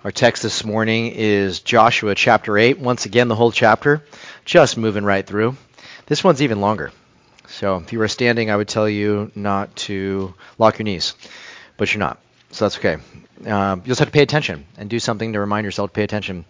Our text this morning is Joshua chapter 8. Once again, the whole chapter, just moving right through. This one's even longer. So if you were standing, I would tell you not to lock your knees, but you're not. So that's okay. You just have to pay attention and do something to remind yourself to pay attention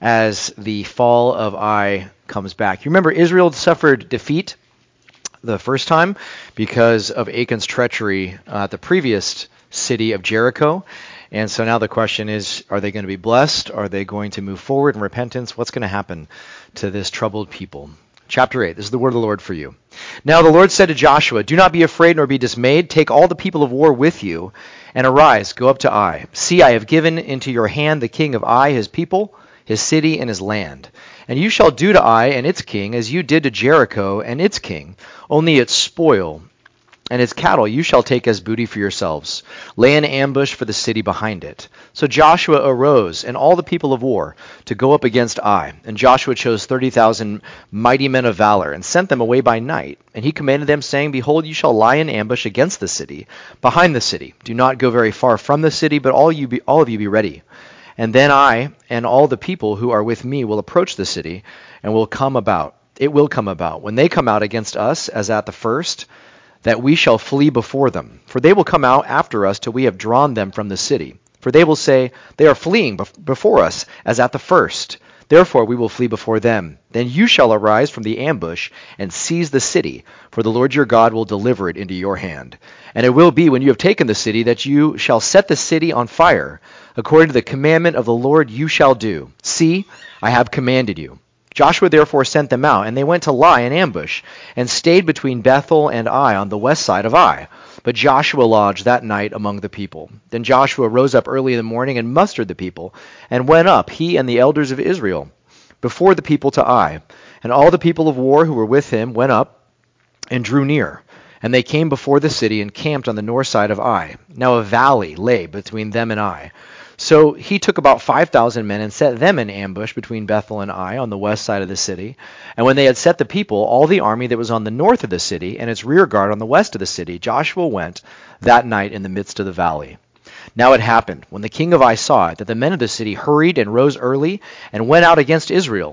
as the fall of Ai comes back. You remember Israel suffered defeat the first time because of Achan's treachery at the previous city of Jericho. And so now the question is, are they going to be blessed? Are they going to move forward in repentance? What's going to happen to this troubled people? Chapter 8, this is the word of the Lord for you. Now the Lord said to Joshua, do not be afraid nor be dismayed. Take all the people of war with you, and arise, go up to Ai. See, I have given into your hand the king of Ai, his people, his city, and his land. And you shall do to Ai and its king as you did to Jericho and its king, only its spoil and its cattle you shall take as booty for yourselves. Lay an ambush for the city behind it. So Joshua arose, and all the people of war, to go up against Ai. And Joshua chose 30,000 mighty men of valor, and sent them away by night. And he commanded them, saying, behold, you shall lie in ambush against the city, behind the city. Do not go very far from the city, but all of you be ready. And then I and all the people who are with me will approach the city, and will come about. It will come about, when they come out against us, as at the first, that we shall flee before them. For they will come out after us till we have drawn them from the city. For they will say, they are fleeing before us, as at the first. Therefore we will flee before them. Then you shall arise from the ambush, and seize the city, for the Lord your God will deliver it into your hand. And it will be, when you have taken the city, that you shall set the city on fire. According to the commandment of the Lord you shall do. See, I have commanded you. Joshua therefore sent them out, and they went to lie in ambush, and stayed between Bethel and Ai on the west side of Ai. But Joshua lodged that night among the people. Then Joshua rose up early in the morning and mustered the people, and went up, he and the elders of Israel, before the people to Ai. And all the people of war who were with him went up and drew near. And they came before the city and camped on the north side of Ai. Now a valley lay between them and Ai. So he took about 5,000 men and set them in ambush between Bethel and Ai on the west side of the city. And when they had set the people, all the army that was on the north of the city and its rear guard on the west of the city, Joshua went that night in the midst of the valley. Now it happened, when the king of Ai saw it, that the men of the city hurried and rose early and went out against Israel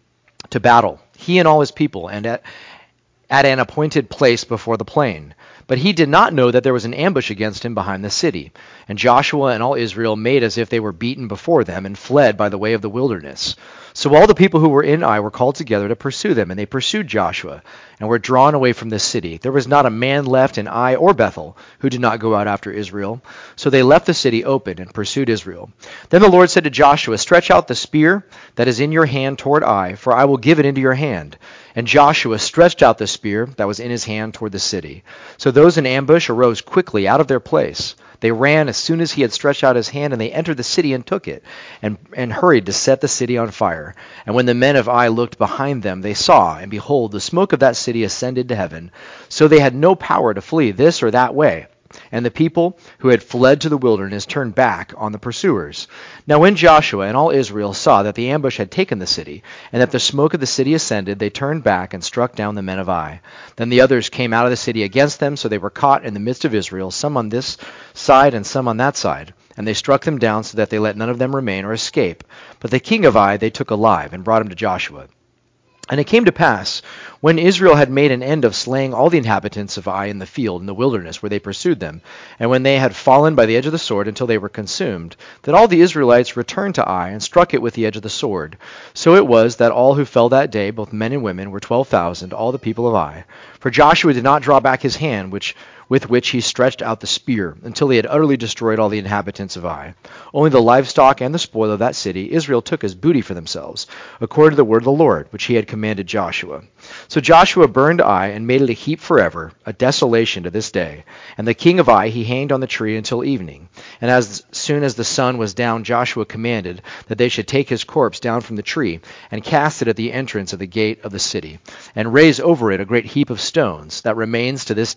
to battle, he and all his people, and at an appointed place before the plain. But he did not know that there was an ambush against him behind the city. And Joshua and all Israel made as if they were beaten before them, and fled by the way of the wilderness. So all the people who were in Ai were called together to pursue them, and they pursued Joshua, and were drawn away from the city. There was not a man left in Ai or Bethel who did not go out after Israel. So they left the city open and pursued Israel. Then the Lord said to Joshua, stretch out the spear that is in your hand toward Ai, for I will give it into your hand. And Joshua stretched out the spear that was in his hand toward the city. So those in ambush arose quickly out of their place. They ran as soon as he had stretched out his hand, and they entered the city and took it, and hurried to set the city on fire. And when the men of Ai looked behind them, they saw, and behold, the smoke of that city ascended to heaven. So they had no power to flee this or that way. And the people who had fled to the wilderness turned back on the pursuers. Now when Joshua and all Israel saw that the ambush had taken the city, and that the smoke of the city ascended, they turned back and struck down the men of Ai. Then the others came out of the city against them, so they were caught in the midst of Israel, some on this side and some on that side. And they struck them down so that they let none of them remain or escape. But the king of Ai they took alive, and brought him to Joshua. And it came to pass, when Israel had made an end of slaying all the inhabitants of Ai in the field, in the wilderness, where they pursued them, and when they had fallen by the edge of the sword until they were consumed, that all the Israelites returned to Ai, and struck it with the edge of the sword. So it was that all who fell that day, both men and women, were 12,000, all the people of Ai. For Joshua did not draw back his hand, with which he stretched out the spear, until he had utterly destroyed all the inhabitants of Ai. Only the livestock and the spoil of that city Israel took as booty for themselves, according to the word of the Lord, which he had commanded Joshua. So Joshua burned Ai, and made it a heap forever, a desolation to this day. And the king of Ai he hanged on the tree until evening. And as soon as the sun was down, Joshua commanded that they should take his corpse down from the tree, and cast it at the entrance of the gate of the city, and raise over it a great heap of stones, that remains to this day.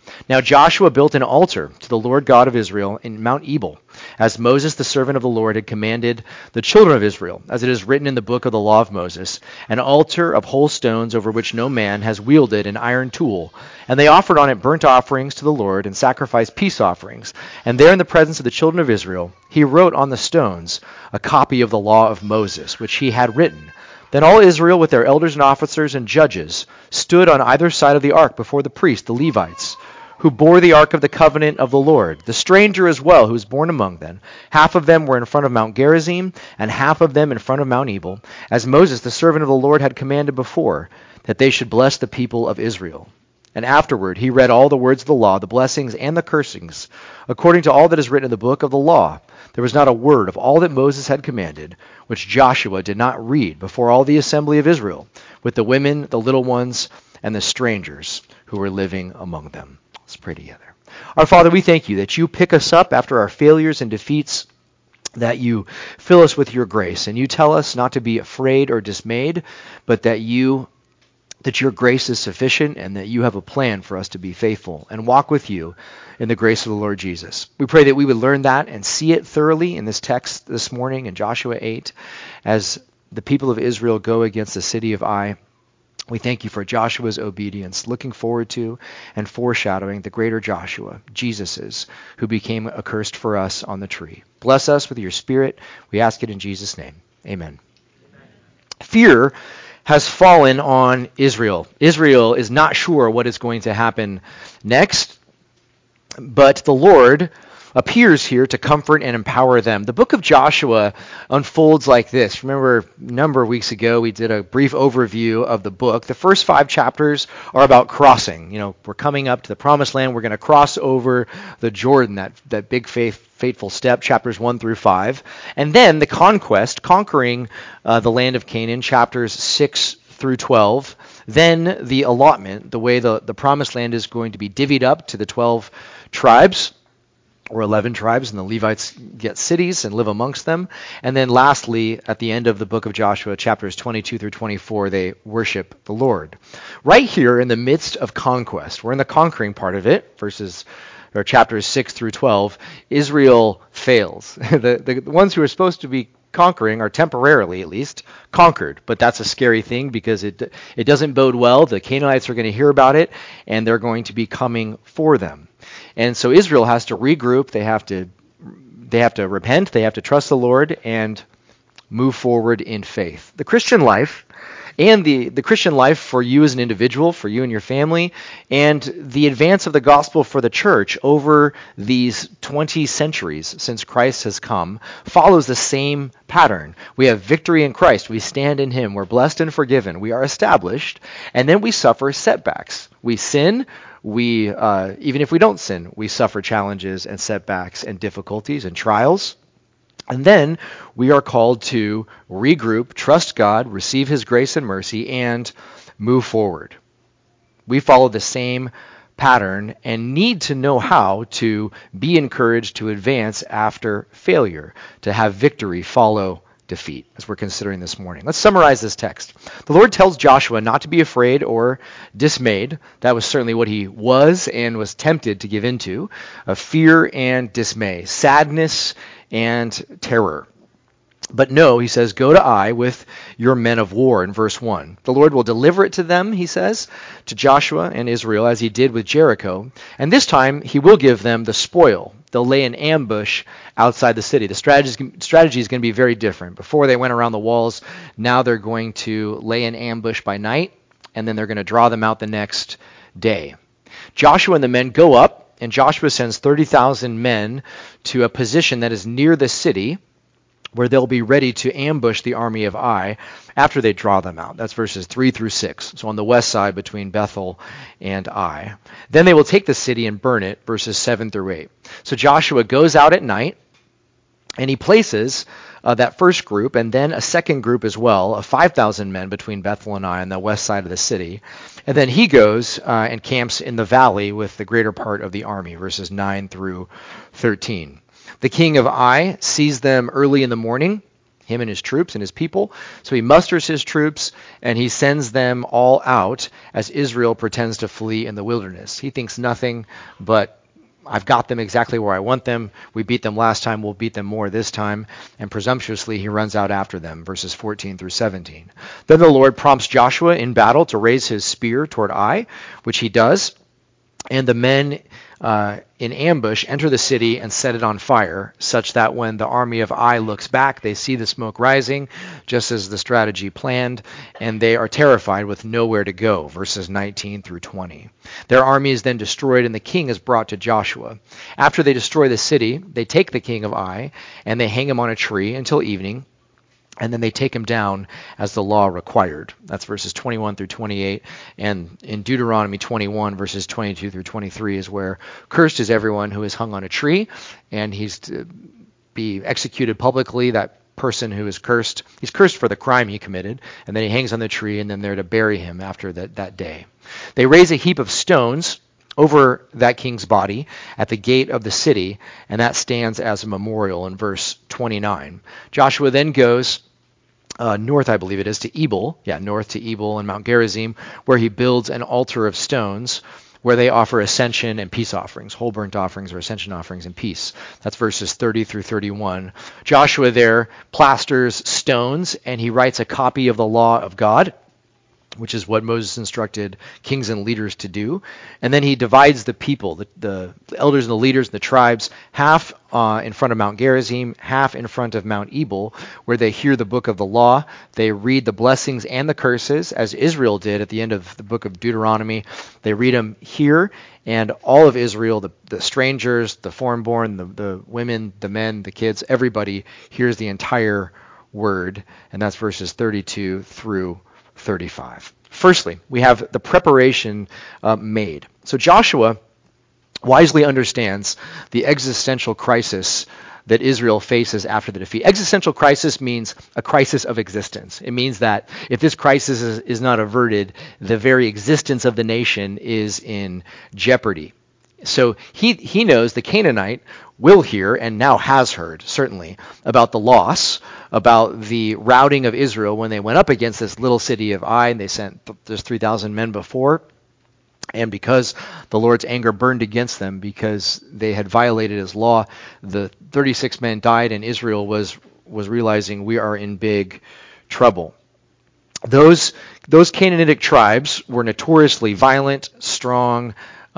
Now Joshua built an altar to the Lord God of Israel in Mount Ebal, as Moses the servant of the Lord had commanded the children of Israel, as it is written in the book of the law of Moses, an altar of whole stones over which no man has wielded an iron tool. And they offered on it burnt offerings to the Lord and sacrificed peace offerings. And there in the presence of the children of Israel, he wrote on the stones a copy of the law of Moses, which he had written. Then all Israel with their elders and officers and judges stood on either side of the ark before the priests, the Levites, who bore the ark of the covenant of the Lord, the stranger as well, who was born among them. Half of them were in front of Mount Gerizim, and half of them in front of Mount Ebal, as Moses, the servant of the Lord, had commanded before, that they should bless the people of Israel. And afterward he read all the words of the law, the blessings and the cursings, according to all that is written in the book of the law. There was not a word of all that Moses had commanded, which Joshua did not read before all the assembly of Israel, with the women, the little ones, and the strangers who were living among them. Let's pray together. Our Father, we thank you that you pick us up after our failures and defeats, that you fill us with your grace, and you tell us not to be afraid or dismayed, but that your grace is sufficient and that you have a plan for us to be faithful and walk with you in the grace of the Lord Jesus. We pray that we would learn that and see it thoroughly in this text this morning in Joshua 8 as the people of Israel go against the city of Ai. We thank you for Joshua's obedience, looking forward to and foreshadowing the greater Joshua, Jesus's, who became accursed for us on the tree. Bless us with your Spirit. We ask it in Jesus' name. Amen. Fear has fallen on Israel. Israel is not sure what is going to happen next, but the Lord appears here to comfort and empower them. The book of Joshua unfolds like this. Remember, a number of weeks ago, we did a brief overview of the book. The first 5 chapters are about crossing. We're coming up to the promised land. We're going to cross over the Jordan, that big fateful step, chapters 1 through 5. And then the conquest, conquering the land of Canaan, chapters 6 through 12. Then the allotment, the way the promised land is going to be divvied up to the 12 tribes, or 11 tribes, and the Levites get cities and live amongst them. And then lastly, at the end of the book of Joshua, chapters 22 through 24, they worship the Lord. Right here in the midst of conquest, we're in the conquering part of it, chapters 6 through 12, Israel fails. The ones who are supposed to be conquering are temporarily, at least, conquered. But that's a scary thing because it doesn't bode well. The Canaanites are going to hear about it, and they're going to be coming for them. And so Israel has to regroup. They have to repent. They have to trust the Lord and move forward in faith. The Christian life, and the Christian life for you as an individual, for you and your family, and the advance of the gospel for the church over these 20 centuries since Christ has come, follows the same pattern. We have victory in Christ. We stand in him. We're blessed and forgiven. We are established. And then we suffer setbacks. We sin. We, even if we don't sin, we suffer challenges and setbacks and difficulties and trials. And then we are called to regroup, trust God, receive his grace and mercy, and move forward. We follow the same pattern and need to know how to be encouraged to advance after failure, to have victory follow defeat, as we're considering this morning. Let's summarize this text. The Lord tells Joshua not to be afraid or dismayed. That was certainly what he was and was tempted to give into, of fear and dismay, sadness and terror. But no, he says, go to Ai with your men of war in verse 1. The Lord will deliver it to them, he says, to Joshua and Israel, as he did with Jericho. And this time he will give them the spoil. They'll lay an ambush outside the city. The strategy is going to be very different. Before they went around the walls, now they're going to lay an ambush by night, and then they're going to draw them out the next day. Joshua and the men go up, and Joshua sends 30,000 men to a position that is near the city, where they'll be ready to ambush the army of Ai after they draw them out. That's verses 3 through 6. So on the west side between Bethel and Ai. Then they will take the city and burn it, verses 7 through 8. So Joshua goes out at night, and he places that first group, and then a second group as well, of 5,000 men between Bethel and Ai on the west side of the city. And then he goes and camps in the valley with the greater part of the army, verses 9 through 13. The king of Ai sees them early in the morning, him and his troops and his people. So he musters his troops and he sends them all out as Israel pretends to flee in the wilderness. He thinks nothing but, I've got them exactly where I want them. We beat them last time. We'll beat them more this time. And presumptuously, he runs out after them, verses 14 through 17. Then the Lord prompts Joshua in battle to raise his spear toward Ai, which he does. And the men in ambush enter the city and set it on fire, such that when the army of Ai looks back, they see the smoke rising, just as the strategy planned, and they are terrified with nowhere to go, verses 19 through 20. Their army is then destroyed, and the king is brought to Joshua. After they destroy the city, they take the king of Ai, and they hang him on a tree until evening, and then they take him down as the law required. That's verses 21 through 28. And in Deuteronomy 21, verses 22 through 23 is where cursed is everyone who is hung on a tree, and he's to be executed publicly. That person who is cursed, he's cursed for the crime he committed, and then he hangs on the tree, and then they're to bury him after that day. They raise a heap of stones over that king's body at the gate of the city, and that stands as a memorial in verse 29. Joshua then goes north, I believe it is, to Ebal, north to Ebal and Mount Gerizim, where he builds an altar of stones where they offer ascension and peace offerings, whole burnt offerings or ascension offerings and peace. That's verses 30 through 31. Joshua there plasters stones, and he writes a copy of the law of God, which is what Moses instructed kings and leaders to do. And then he divides the people, the elders and the leaders and the tribes, half in front of Mount Gerizim, half in front of Mount Ebal, where they hear the book of the law. They read the blessings and the curses, as Israel did at the end of the book of Deuteronomy. They read them here, and all of Israel, the strangers, the foreign-born, the women, the men, the kids, everybody hears the entire word, and that's verses 32 through 35. Firstly, we have the preparation made. So Joshua wisely understands the existential crisis that Israel faces after the defeat. Existential crisis means a crisis of existence. It means that if this crisis is not averted, the very existence of the nation is in jeopardy. So he knows the Canaanite will hear, and now has heard, certainly, about the loss, about the routing of Israel when they went up against this little city of Ai, and they sent just 3,000 men before. And because the Lord's anger burned against them, because they had violated his law, the 36 men died, and Israel was realizing we are in big trouble. Those Canaanitic tribes were notoriously violent, strong,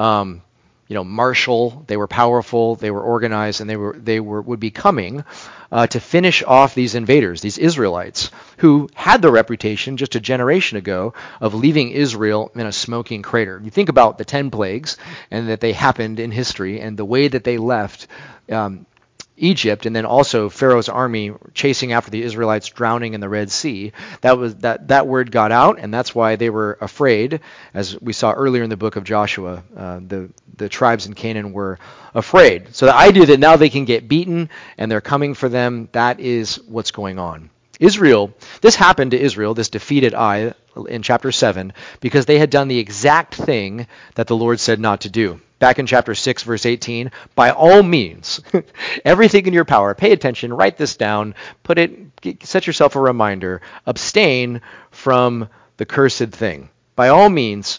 martial. They were powerful, they were organized, and they would be coming to finish off these invaders, these Israelites, who had the reputation just a generation ago of leaving Israel in a smoking crater. You think about the 10 plagues and that they happened in history, and the way that they left Egypt, and then also Pharaoh's army chasing after the Israelites, drowning in the Red Sea. That word got out, and that's why they were afraid. As we saw earlier in the book of Joshua, the tribes in Canaan were afraid. So the idea that now they can get beaten and they're coming for them, that is what's going on. Israel, this happened to Israel, this defeated Ai in chapter 7, because they had done the exact thing that the Lord said not to do. Back in chapter 6, verse 18, by all means, everything in your power, pay attention, write this down, set yourself a reminder, abstain from the cursed thing. By all means,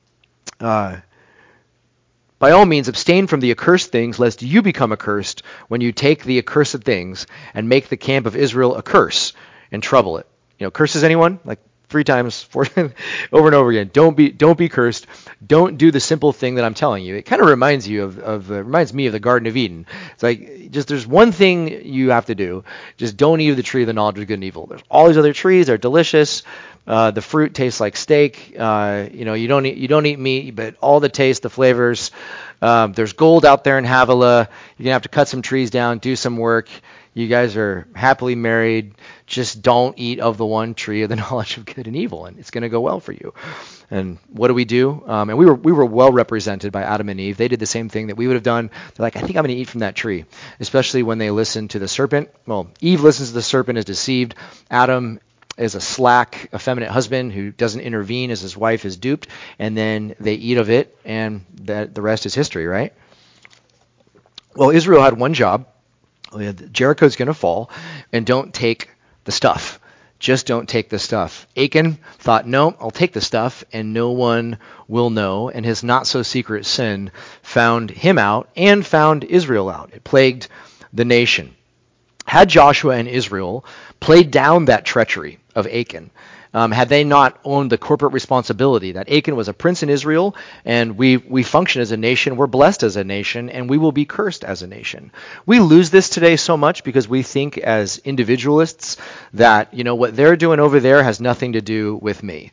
abstain from the accursed things, lest you become accursed when you take the accursed things and make the camp of Israel a curse and trouble it. Curses anyone? Like 3 times, 4 over and over again. Don't be cursed. Don't do the simple thing that I'm telling you. It kind of reminds you reminds me of the Garden of Eden. It's like, just there's one thing you have to do. Just don't eat of the tree of the knowledge of good and evil. There's all these other trees. They're delicious. The fruit tastes like steak. You don't eat meat, but all the taste, the flavors. There's gold out there in Havilah. You're gonna have to cut some trees down, do some work. You guys are happily married. Just don't eat of the one tree of the knowledge of good and evil, and it's going to go well for you. And what do? And we were well represented by Adam and Eve. They did the same thing that we would have done. They're like, I think I'm going to eat from that tree, especially when they listen to the serpent. Well, Eve listens to the serpent, is deceived. Adam is a slack, effeminate husband who doesn't intervene as his wife is duped, and then they eat of it, and the rest is history, right? Well, Israel had one job. Jericho's going to fall, and don't take the stuff. Just don't take the stuff. Achan thought, no, I'll take the stuff and no one will know. And his not so secret sin found him out and found Israel out. It plagued the nation. Had Joshua and Israel played down that treachery of Achan, had they not owned the corporate responsibility that Achan was a prince in Israel, and we function as a nation, we're blessed as a nation, and we will be cursed as a nation. We lose this today so much because we think as individualists that, what they're doing over there has nothing to do with me.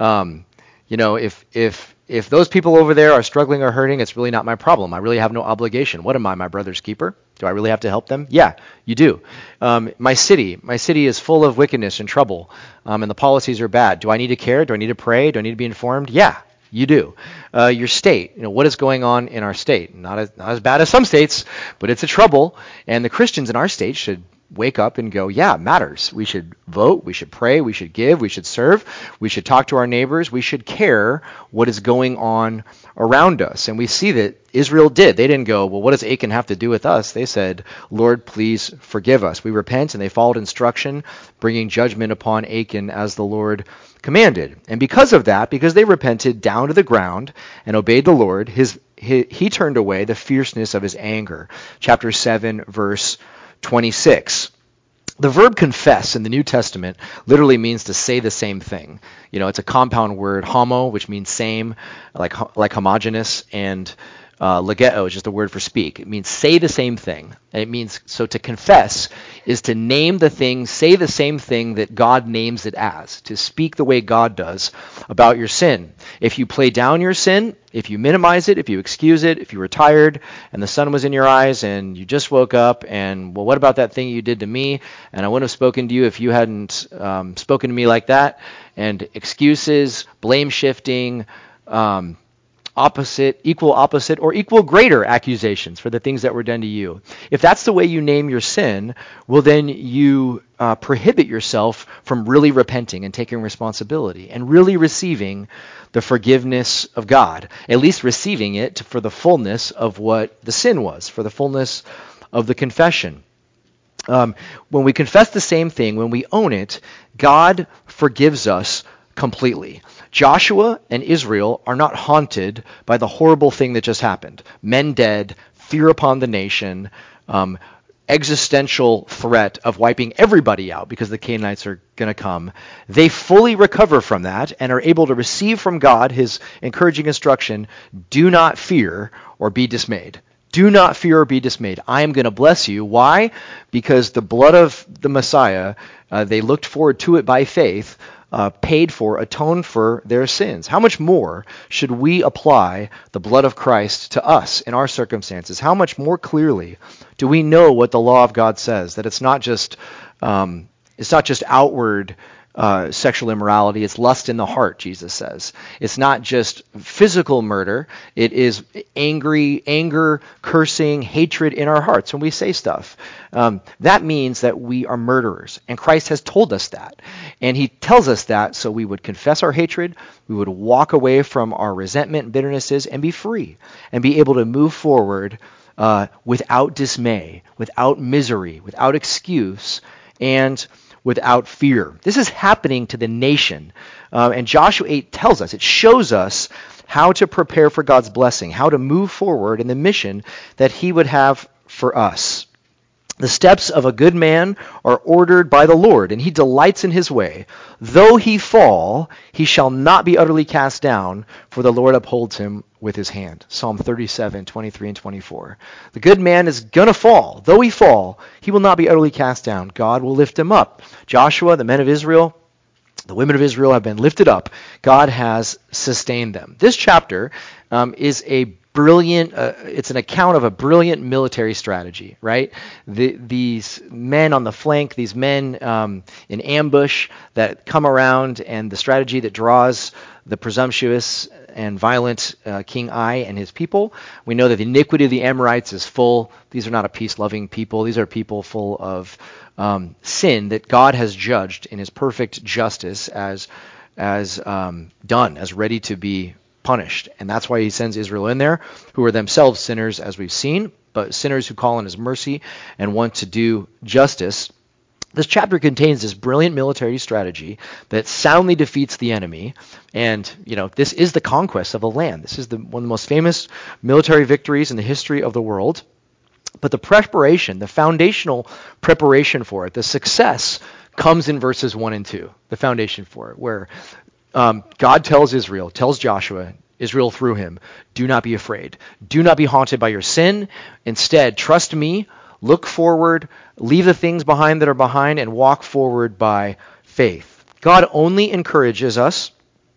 If those people over there are struggling or hurting, it's really not my problem. I really have no obligation. What am I, my brother's keeper? Do I really have to help them? Yeah, you do. My city is full of wickedness and trouble, and the policies are bad. Do I need to care? Do I need to pray? Do I need to be informed? Yeah, you do. Your state, what is going on in our state? Not as bad as some states, but it's a trouble, and the Christians in our state should wake up and go, yeah, it matters. We should vote, we should pray, we should give, we should serve, we should talk to our neighbors, we should care what is going on around us. And we see that Israel did. They didn't go, well, what does Achan have to do with us? They said, Lord, please forgive us. We repent, and they followed instruction, bringing judgment upon Achan as the Lord commanded. And because of that, because they repented down to the ground and obeyed the Lord, he turned away the fierceness of his anger. Chapter 7, verse 26. The verb confess in the New Testament literally means to say the same thing. It's a compound word, homo, which means same, like homogeneous, and legeo is just a word for speak. It means say the same thing. And it means, so to confess is to name the thing, say the same thing that God names it as, to speak the way God does about your sin. If you play down your sin, if you minimize it, if you excuse it, if you were tired and the sun was in your eyes and you just woke up and, well, what about that thing you did to me? And I wouldn't have spoken to you if you hadn't spoken to me like that. And excuses, blame shifting, equal opposite, or equal greater accusations for the things that were done to you. If that's the way you name your sin, well, then you prohibit yourself from really repenting and taking responsibility and really receiving the forgiveness of God, at least receiving it for the fullness of what the sin was, for the fullness of the confession. When we confess the same thing, when we own it, God forgives us completely. Joshua and Israel are not haunted by the horrible thing that just happened. Men dead, fear upon the nation, existential threat of wiping everybody out because the Canaanites are going to come. They fully recover from that and are able to receive from God his encouraging instruction, do not fear or be dismayed. Do not fear or be dismayed. I am going to bless you. Why? Because the blood of the Messiah, they looked forward to it by faith, paid for, atoned for their sins. How much more should we apply the blood of Christ to us in our circumstances? How much more clearly do we know what the law of God says? That it's not just outward sexual immorality, it's lust in the heart, Jesus says. It's not just physical murder, it is anger, cursing, hatred in our hearts when we say stuff. That means that we are murderers, and Christ has told us that. And he tells us that so we would confess our hatred, we would walk away from our resentment and bitternesses and be free, and be able to move forward without dismay, without misery, without excuse, and without fear. This is happening to the nation. And Joshua 8 tells us, it shows us how to prepare for God's blessing, how to move forward in the mission that he would have for us. The steps of a good man are ordered by the Lord, and he delights in his way. Though he fall, he shall not be utterly cast down, for the Lord upholds him with his hand. Psalm 37, 23 and 24. The good man is going to fall. Though he fall, he will not be utterly cast down. God will lift him up. Joshua, the men of Israel, the women of Israel have been lifted up. God has sustained them. This chapter is a brilliant, it's an account of a brilliant military strategy, right? These men on the flank, these men in ambush that come around, and the strategy that draws the presumptuous and violent King Ai and his people. We know that the iniquity of the Amorites is full. These are not a peace-loving people. These are people full of sin that God has judged in his perfect justice as done, as ready to be punished. And that's why he sends Israel in there, who are themselves sinners, as we've seen, but sinners who call on his mercy and want to do justice. This chapter contains this brilliant military strategy that soundly defeats the enemy. And, this is the conquest of a land. This is one of the most famous military victories in the history of the world. But the preparation, the foundational preparation for it, the success comes in verses 1 and 2, the foundation for it, where God tells Joshua, Israel through him, do not be afraid. Do not be haunted by your sin. Instead, trust me. Look forward, leave the things behind that are behind, and walk forward by faith. God only encourages us.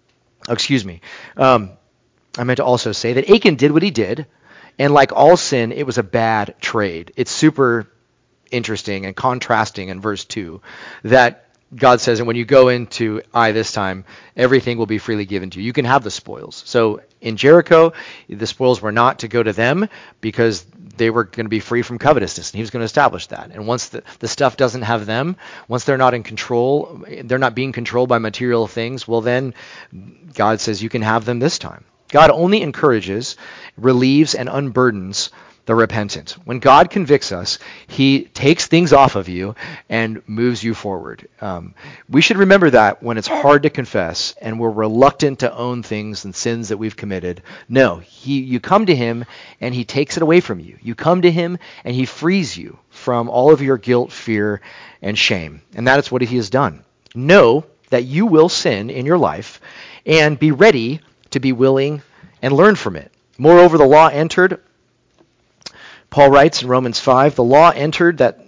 I meant to also say that Achan did what he did, and like all sin, it was a bad trade. It's super interesting and contrasting in verse 2 that God says, and when you go into Ai this time, everything will be freely given to you. You can have the spoils. So in Jericho, the spoils were not to go to them because they were going to be free from covetousness, and he was going to establish that. And once the stuff doesn't have them, once they're not in control, they're not being controlled by material things, well then God says you can have them this time. God only encourages, relieves, and unburdens the repentant. When God convicts us, he takes things off of you and moves you forward. We should remember that when it's hard to confess and we're reluctant to own things and sins that we've committed. No, you come to him and he takes it away from you. You come to him and he frees you from all of your guilt, fear, and shame. And that is what he has done. Know that you will sin in your life and be ready to be willing and learn from it. Moreover, the law entered. Paul writes in Romans 5, the law entered that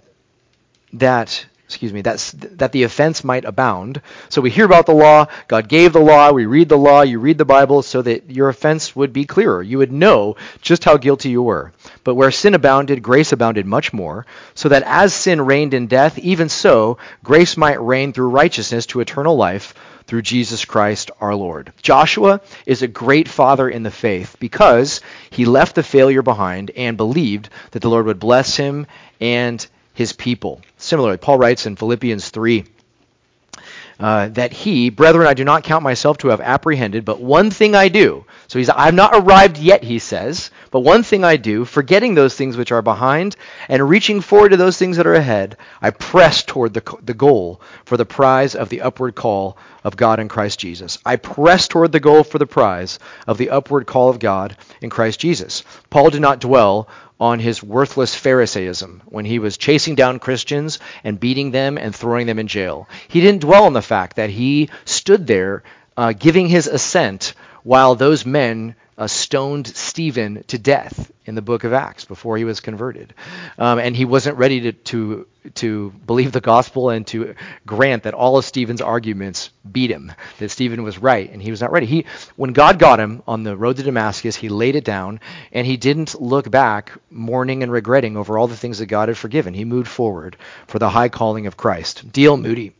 the offense might abound. So we hear about the law, God gave the law, we read the law, you read the Bible so that your offense would be clearer. You would know just how guilty you were. But where sin abounded, grace abounded much more, so that as sin reigned in death, even so grace might reign through righteousness to eternal life through Jesus Christ our Lord. Joshua is a great father in the faith because he left the failure behind and believed that the Lord would bless him and his people. Similarly, Paul writes in Philippians 3 that brethren, I do not count myself to have apprehended, but one thing I do. So I've not arrived yet, he says, but one thing I do, forgetting those things which are behind and reaching forward to those things that are ahead, I press toward the goal for the prize of the upward call of God in Christ Jesus. I press toward the goal for the prize of the upward call of God in Christ Jesus. Paul did not dwell on his worthless Pharisaism when he was chasing down Christians and beating them and throwing them in jail. He didn't dwell on the fact that he stood there giving his assent while those men stoned Stephen to death in the book of Acts before he was converted. And he wasn't ready to believe the gospel and to grant that all of Stephen's arguments beat him, that Stephen was right, and he was not ready. When God got him on the road to Damascus, he laid it down, and he didn't look back mourning and regretting over all the things that God had forgiven. He moved forward for the high calling of Christ. D.L. Moody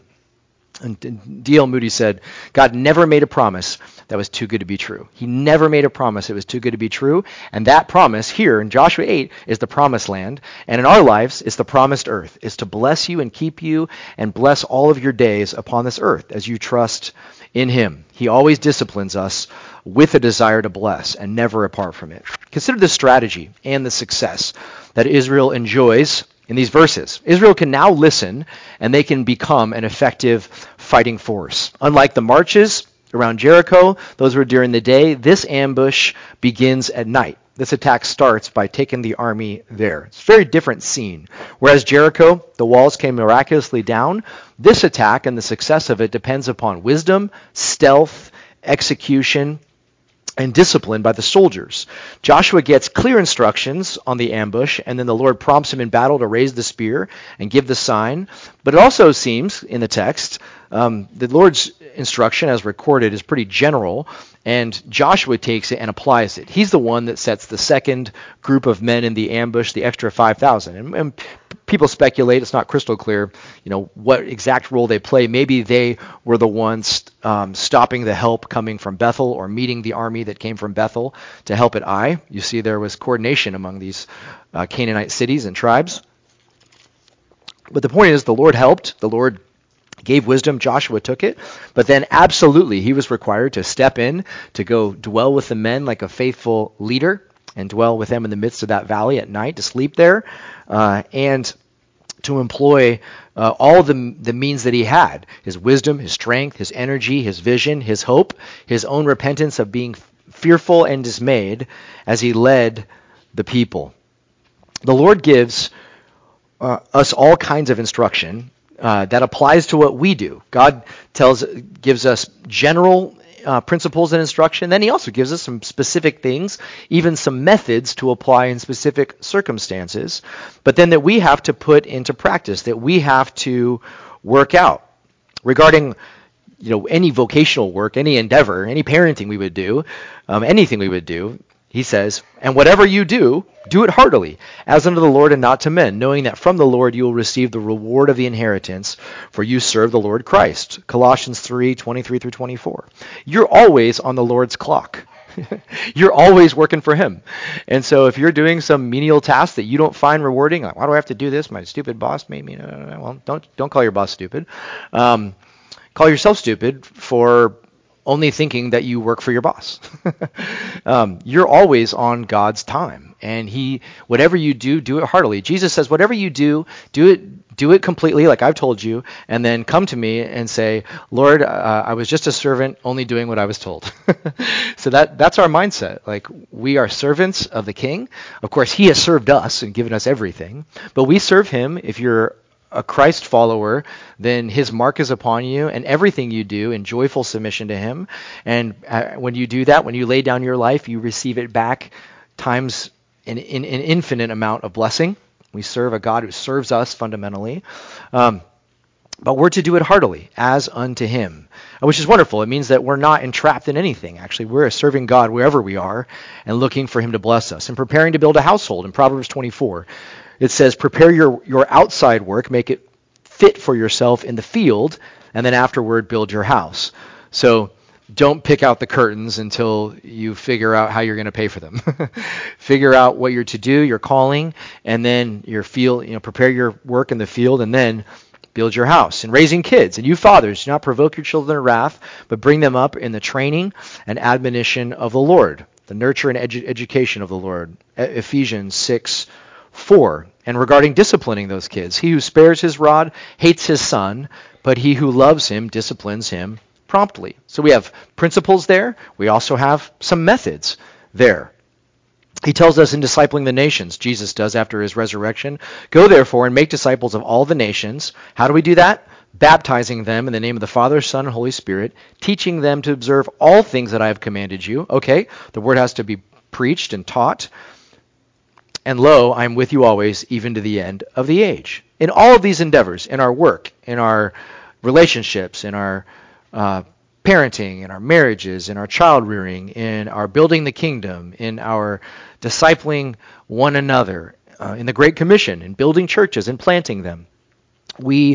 said, God never made a promise that was too good to be true. He never made a promise that was too good to be true. And that promise here in Joshua 8 is the promised land. And in our lives, it's the promised earth. It's to bless you and keep you and bless all of your days upon this earth as you trust in him. He always disciplines us with a desire to bless and never apart from it. Consider the strategy and the success that Israel enjoys in these verses. Israel can now listen, and they can become an effective fighting force. Unlike the marches around Jericho, those were during the day, this ambush begins at night. This attack starts by taking the army there. It's a very different scene. Whereas Jericho, the walls came miraculously down, this attack and the success of it depends upon wisdom, stealth, execution, and discipline by the soldiers. Joshua gets clear instructions on the ambush, and then the Lord prompts him in battle to raise the spear and give the sign. But it also seems in the text, the Lord's instruction as recorded is pretty general, and Joshua takes it and applies it. He's the one that sets the second group of men in the ambush, the extra 5,000. And people speculate, it's not crystal clear, what exact role they play. Maybe they were the ones stopping the help coming from Bethel or meeting the army that came from Bethel to help at Ai. You see there was coordination among these Canaanite cities and tribes. But the point is the Lord helped, the Lord gave wisdom, Joshua took it, but then absolutely he was required to step in, to go dwell with the men like a faithful leader, and dwell with them in the midst of that valley at night, to sleep there, and to employ all the means that he had, his wisdom, his strength, his energy, his vision, his hope, his own repentance of being fearful and dismayed as he led the people. The Lord gives us all kinds of instruction that applies to what we do. God gives us general principles and instruction. Then he also gives us some specific things, even some methods to apply in specific circumstances, but then that we have to put into practice, that we have to work out. Regarding any vocational work, any endeavor, any parenting we would do, anything we would do, he says, and whatever you do, do it heartily, as unto the Lord and not to men, knowing that from the Lord you will receive the reward of the inheritance, for you serve the Lord Christ. Colossians 3:23-24. You're always on the Lord's clock. You're always working for him. And so if you're doing some menial task that you don't find rewarding, like, why do I have to do this? My stupid boss made me. Well, don't call your boss stupid. Call yourself stupid for only thinking that you work for your boss. You're always on God's time, and whatever you do it heartily. Jesus says, whatever you do it completely, like I've told you, and then come to me and say, Lord, I was just a servant, only doing what I was told. So that's our mindset. Like, we are servants of the King. Of course, he has served us and given us everything, but we serve him. If you're a Christ follower, then his mark is upon you, and everything you do in joyful submission to him. And when you do that, when you lay down your life, you receive it back times an infinite amount of blessing. We serve a God who serves us fundamentally. But we're to do it heartily, as unto him, which is wonderful. It means that we're not entrapped in anything. Actually, we're serving God wherever we are and looking for him to bless us. And preparing to build a household in Proverbs 24. It says, prepare your outside work, make it fit for yourself in the field, and then afterward build your house. So don't pick out the curtains until you figure out how you're going to pay for them. Figure out what you're to do, your calling, and then prepare your work in the field, and then build your house. And raising kids, and you fathers, do not provoke your children to wrath, but bring them up in the training and admonition of the Lord, the nurture and education of the Lord. Ephesians 6:4. And regarding disciplining those kids, he who spares his rod hates his son, but he who loves him disciplines him promptly. So we have principles there. We also have some methods there. He tells us in discipling the nations, Jesus does after his resurrection, go therefore and make disciples of all the nations. How do we do that? Baptizing them in the name of the Father, Son, and Holy Spirit, teaching them to observe all things that I have commanded you. Okay, the word has to be preached and taught. And lo, I am with you always, even to the end of the age. In all of these endeavors, in our work, in our relationships, in our parenting, in our marriages, in our child rearing, in our building the kingdom, in our discipling one another, in the Great Commission, in building churches and planting them, we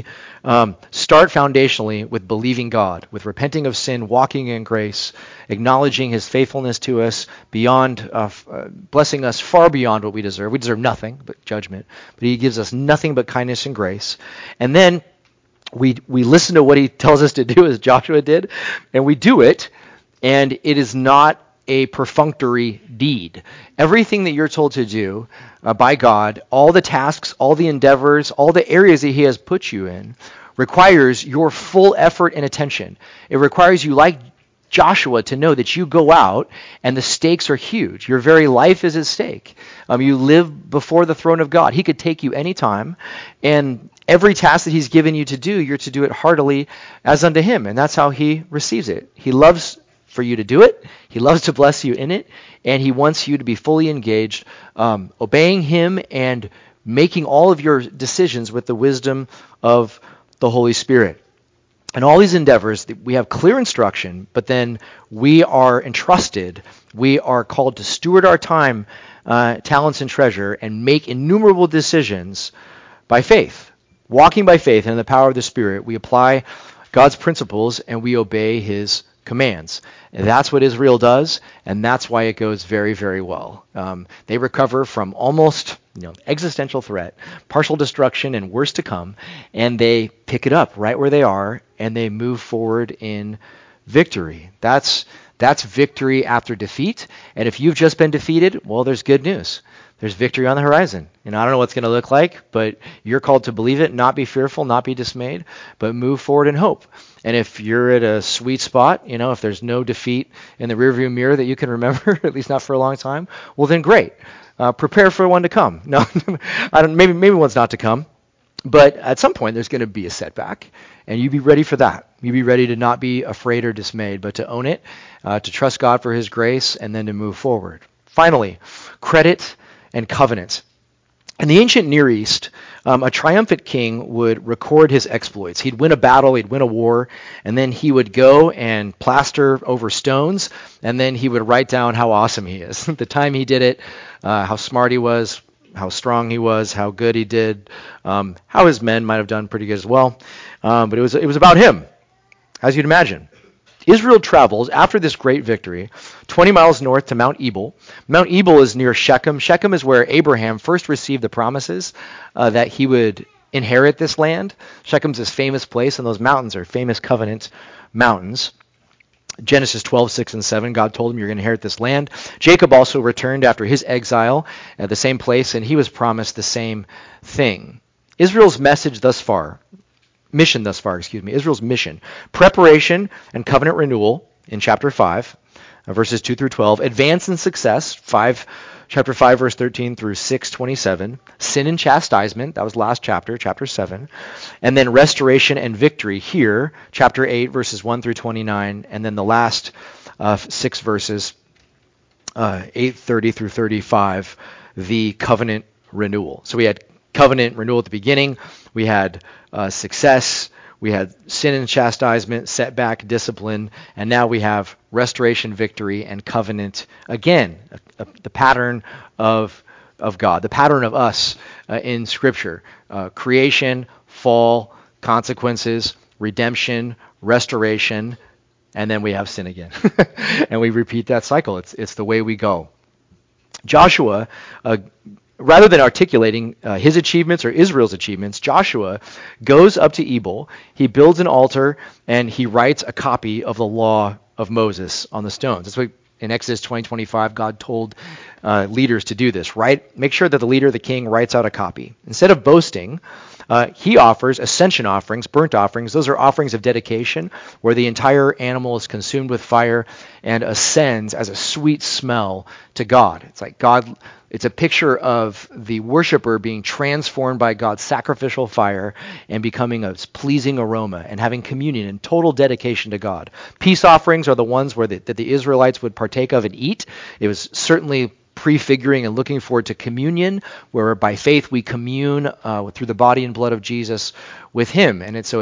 start foundationally with believing God, with repenting of sin, walking in grace, acknowledging his faithfulness to us beyond, blessing us far beyond what we deserve. We deserve nothing but judgment, but he gives us nothing but kindness and grace. And then we listen to what he tells us to do, as Joshua did, and we do it, and it is not a perfunctory deed. Everything that you're told to do by God, all the tasks, all the endeavors, all the areas that he has put you in, requires your full effort and attention. It requires you, like Joshua, to know that you go out and the stakes are huge. Your very life is at stake. You live before the throne of God. He could take you anytime, and every task that he's given you to do, you're to do it heartily as unto him, and that's how he receives it. He loves for you to do it. He loves to bless you in it, and he wants you to be fully engaged, obeying him and making all of your decisions with the wisdom of the Holy Spirit. In all these endeavors, we have clear instruction, but then we are entrusted, we are called to steward our time, talents, and treasure, and make innumerable decisions by faith. Walking by faith and in the power of the Spirit, we apply God's principles and we obey his commands. And that's what Israel does, and that's why it goes very, very well. They recover from almost existential threat, partial destruction, and worse to come, and they pick it up right where they are, and they move forward in victory. That's victory after defeat, and if you've just been defeated, well, there's good news. There's victory on the horizon. And I don't know what's going to look like, but you're called to believe it, not be fearful, not be dismayed, but move forward in hope. And if you're at a sweet spot, if there's no defeat in the rearview mirror that you can remember, at least not for a long time, well then great. Prepare for one to come. No, maybe one's not to come. But at some point, there's going to be a setback, and you be ready for that. You be ready to not be afraid or dismayed, but to own it, to trust God for his grace, and then to move forward. Finally, credit and covenant. In the ancient Near East, a triumphant king would record his exploits. He'd win a battle, he'd win a war, and then he would go and plaster over stones, and then he would write down how awesome he is, the time he did it, how smart he was, how strong he was, how good he did, how his men might have done pretty good as well. But it was about him, as you'd imagine. Israel travels after this great victory 20 miles north to Mount Ebal. Mount Ebal is near Shechem. Shechem is where Abraham first received the promises that he would inherit this land. Shechem's this famous place, and those mountains are famous covenant mountains. Genesis 12:6-7, God told him, you're going to inherit this land. Jacob also returned after his exile at the same place, and he was promised the same thing. Israel's mission thus far, Israel's mission, preparation and covenant renewal in chapter 5, verses 2 through 12, advance and success, chapter 5, verse 13 through 6:27, sin and chastisement, that was last chapter, chapter 7, and then restoration and victory here, chapter 8, verses 1 through 29, and then the last 6 verses, 8:30 through 35, the covenant renewal. So we had covenant renewal at the beginning, we had success, we had sin and chastisement, setback, discipline, and now we have restoration, victory, and covenant. Again, the pattern of God, the pattern of us in Scripture. Creation, fall, consequences, redemption, restoration, and then we have sin again. And we repeat that cycle. It's the way we go. Joshua, rather than articulating his achievements or Israel's achievements, Joshua goes up to Ebal, he builds an altar, and he writes a copy of the law of Moses on the stones. That's what in Exodus 20:25, God told leaders to do this, right? Make sure that the leader, the king, writes out a copy. Instead of boasting, he offers ascension offerings, burnt offerings. Those are offerings of dedication where the entire animal is consumed with fire and ascends as a sweet smell to God. It's like God, it's a picture of the worshiper being transformed by God's sacrificial fire and becoming a pleasing aroma and having communion and total dedication to God. Peace offerings are the ones that the Israelites would partake of and eat. It was certainly prefiguring and looking forward to communion, where by faith we commune through the body and blood of Jesus with Him, and it's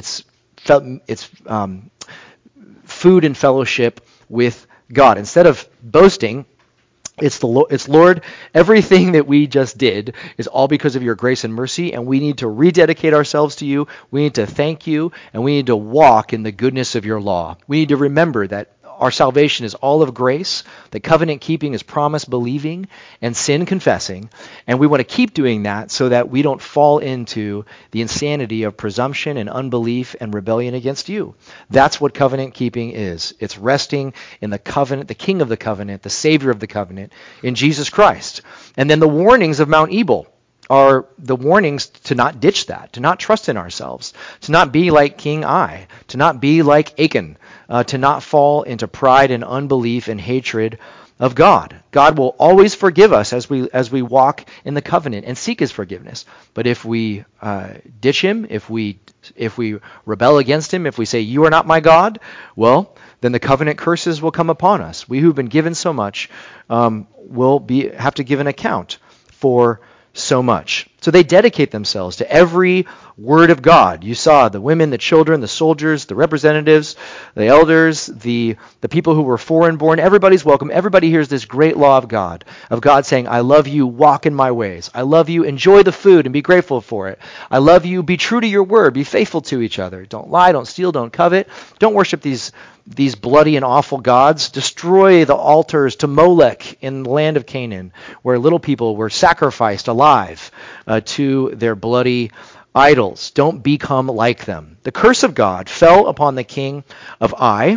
food and fellowship with God. Instead of boasting, it's Lord, everything that we just did is all because of your grace and mercy, and we need to rededicate ourselves to you. We need to thank you, and we need to walk in the goodness of your law. We need to remember that our salvation is all of grace, that covenant keeping is promise believing, and sin confessing, and we want to keep doing that so that we don't fall into the insanity of presumption and unbelief and rebellion against you. That's what covenant keeping is. It's resting in the covenant, the King of the covenant, the Savior of the covenant, in Jesus Christ. And then the warnings of Mount Ebal are the warnings to not ditch that, to not trust in ourselves, to not be like King Ai, to not be like Achan, to not fall into pride and unbelief and hatred of God. God will always forgive us as we walk in the covenant and seek His forgiveness. But if we ditch Him, if we rebel against Him, if we say, you are not my God, well, then the covenant curses will come upon us. We who've been given so much will have to give an account for so much. So they dedicate themselves to every word of God. You saw the women, the children, the soldiers, the representatives, the elders, the people who were foreign born. Everybody's welcome. Everybody hears this great law of God saying, I love you, walk in my ways. I love you, enjoy the food and be grateful for it. I love you, be true to your word, be faithful to each other. Don't lie, don't steal, don't covet. Don't worship these bloody and awful gods. Destroy the altars to Molech in the land of Canaan, where little people were sacrificed alive to their bloody idols. Don't become like them. The curse of God fell upon the king of Ai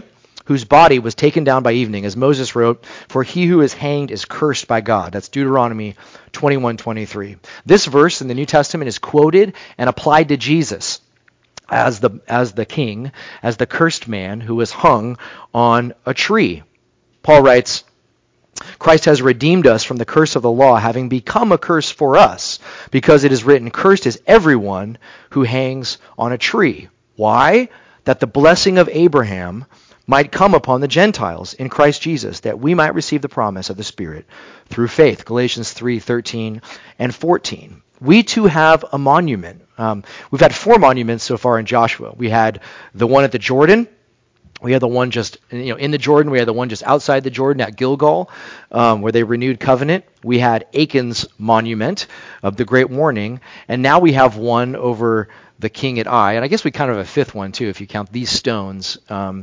whose body was taken down by evening, as Moses wrote, "For he who is hanged is cursed by God." That's Deuteronomy 21:23. This verse in the New Testament is quoted and applied to Jesus as the king, as the cursed man who was hung on a tree. Paul writes, "Christ has redeemed us from the curse of the law, having become a curse for us, because it is written, 'Cursed is everyone who hangs on a tree.' Why? That the blessing of Abraham might come upon the Gentiles in Christ Jesus, that we might receive the promise of the Spirit through faith." Galatians 3:13 and 14. We too have a monument. We've had 4 monuments so far in Joshua. We had the one at the Jordan. We had the one just in the Jordan. We had the one just outside the Jordan at Gilgal, where they renewed covenant. We had Achan's monument of the great warning, and now we have one over the king at Ai. And I guess we kind of have a 5th one too, if you count these stones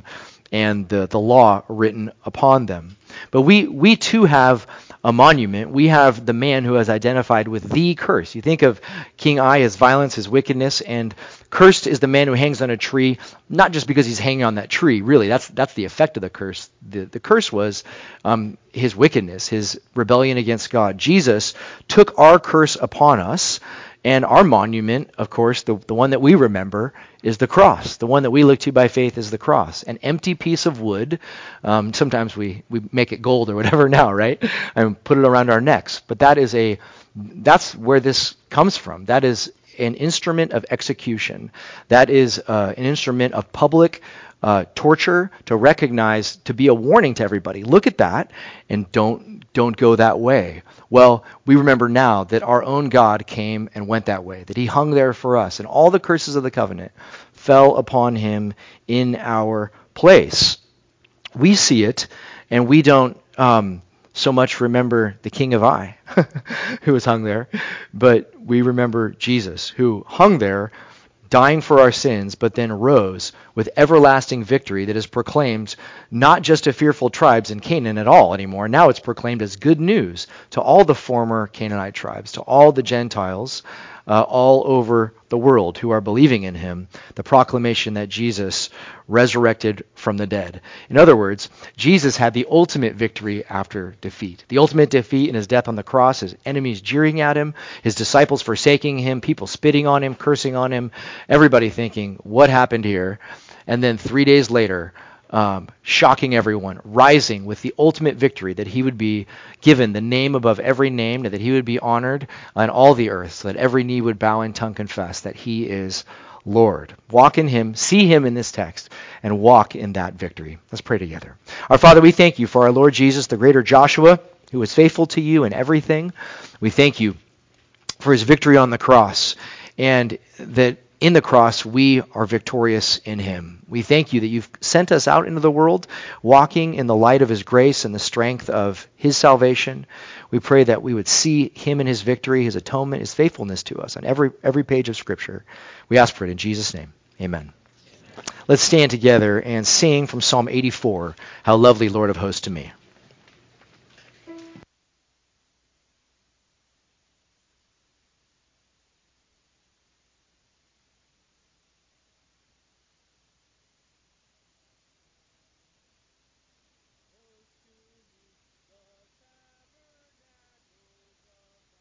and the law written upon them. But we too have a monument. We have the man who has identified with the curse. You think of King Ai, his violence, his wickedness, and cursed is the man who hangs on a tree, not just because he's hanging on that tree. Really, that's the effect of the curse. The curse was his wickedness, his rebellion against God. Jesus took our curse upon us, and our monument, of course, the one that we remember, is the cross. The one that we look to by faith is the cross. An empty piece of wood. Sometimes we make it gold or whatever now, right? And put it around our necks. But that's where this comes from. That is an instrument of execution. That is an instrument of public torture to recognize, to be a warning to everybody. Look at that and don't go that way. Well, we remember now that our own God came and went that way, that he hung there for us, and all the curses of the covenant fell upon him in our place. We see it, and we don't so much remember the king of Ai who was hung there, but we remember Jesus who hung there, dying for our sins, but then rose with everlasting victory that is proclaimed not just to fearful tribes in Canaan at all anymore. Now it's proclaimed as good news to all the former Canaanite tribes, to all the Gentiles all over the world who are believing in him, the proclamation that Jesus resurrected from the dead. In other words, Jesus had the ultimate victory after defeat. The ultimate defeat in his death on the cross, his enemies jeering at him, his disciples forsaking him, people spitting on him, cursing on him, everybody thinking, what happened here? And then 3 days later, shocking everyone, rising with the ultimate victory that he would be given the name above every name, that he would be honored on all the earth, so that every knee would bow and tongue confess that he is Lord. Walk in him, see him in this text, and walk in that victory. Let's pray together. Our Father, we thank you for our Lord Jesus, the greater Joshua, who was faithful to you in everything. We thank you for his victory on the cross, and that in the cross, we are victorious in him. We thank you that you've sent us out into the world, walking in the light of his grace and the strength of his salvation. We pray that we would see him in his victory, his atonement, his faithfulness to us on every page of Scripture. We ask for it in Jesus' name. Amen. Let's stand together and sing from Psalm 84, "How Lovely, Lord of Hosts, to Me."